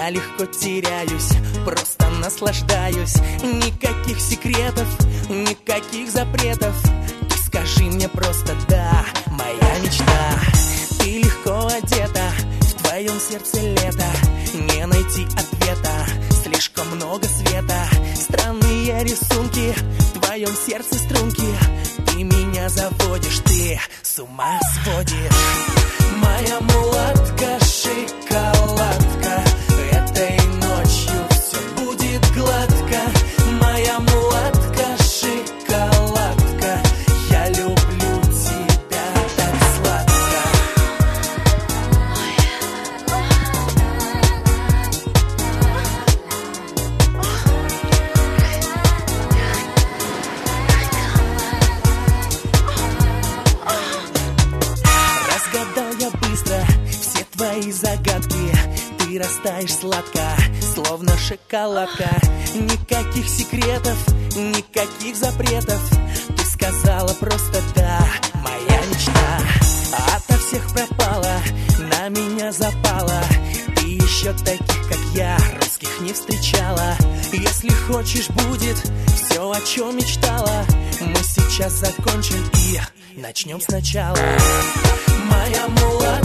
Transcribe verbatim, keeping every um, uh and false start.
Я легко теряюсь, просто наслаждаюсь. Никаких секретов, никаких запретов. Ты скажи мне просто да, моя мечта. Ты легко одета, в твоем сердце лето. Не найти ответа, слишком много света. Странные рисунки, в твоем сердце струнки. Ты меня заводишь, ты с ума сводишь. Моя мулатка, шоколадка, этой ночью все будет гладко. Моя мулатка, шоколадка, я люблю тебя так сладко. Разгадал я быстро все твои загадки. Ты растаешь сладко, словно шоколадка. Никаких секретов, никаких запретов. Ты сказала просто да, моя мечта. Ото всех пропала, на меня запала. Ты еще таких, как я, русских не встречала. Если хочешь, будет все, о чем мечтала. Мы сейчас закончим и начнем сначала. Моя мула